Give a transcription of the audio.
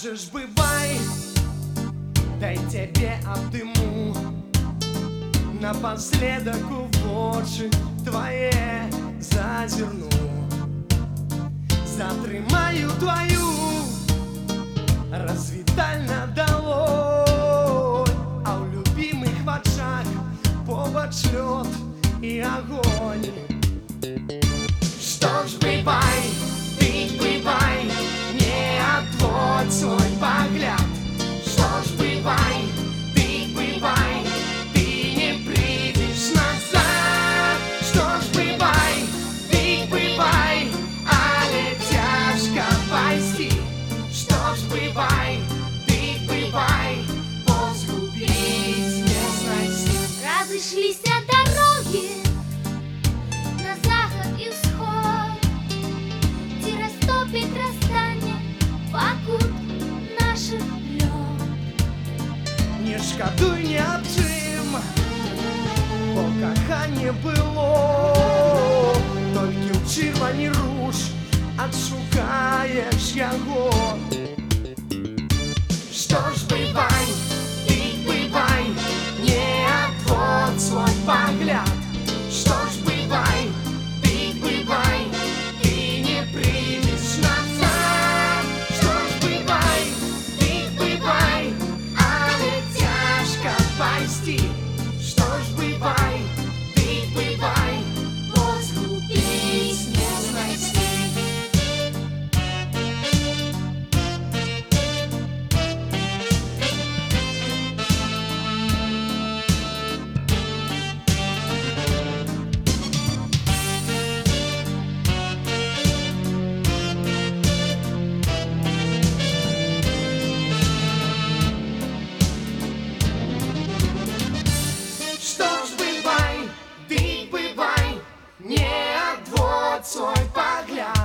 Скажешь, бывай, дай тебе обдыму, напоследок в очи твоє зазирну, затримаю твою развітальна долонь, а у любимых в очах побач лед и огонь. Что ж, бывай, ты бывай, не отводь свой погляд. Что ж, бывай, ты бывай, ты не придешь назад. Что ж, бывай, ты бывай, але тяжко пойти. Что ж, бывай, ты бывай, позгубить не знайти. Разошлись дороги на заход и всход, где растопит расстание покут наших лёд. Не шкадуй ні аб чим, бо кохання було, тільки в червоні руш отшукаєш його. Что ж, бывай, ты бывай, не отводь свой погляд. Что ж, бывай, ты бывай, ты не придешь назад. Что ж, бывай, ты бывай, але тяжко пойти. Что ж, бывай, ты бывай, позгубить не знайти. Что ж, бывай, ты бывай, не отводь свой погляд.